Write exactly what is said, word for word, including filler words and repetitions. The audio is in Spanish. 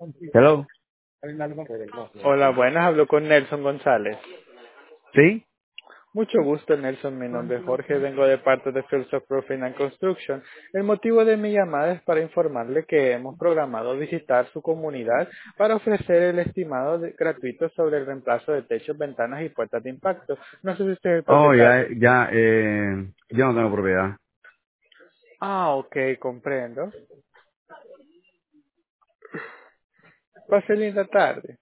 Hello. Hola, buenas, hablo con Nelson González. ¿Sí? Mucho gusto, Nelson. Mi nombre es Jorge, vengo de parte de Fields of Roofing and Construction. El motivo de mi llamada es para informarle que hemos programado visitar su comunidad para ofrecer el estimado de- gratuito sobre el reemplazo de techos, ventanas y puertas de impacto. No sé si usted es el Oh, ya, propietario. ya, eh, yo no tengo propiedad. Ah, ok, comprendo. Pase linda tarde.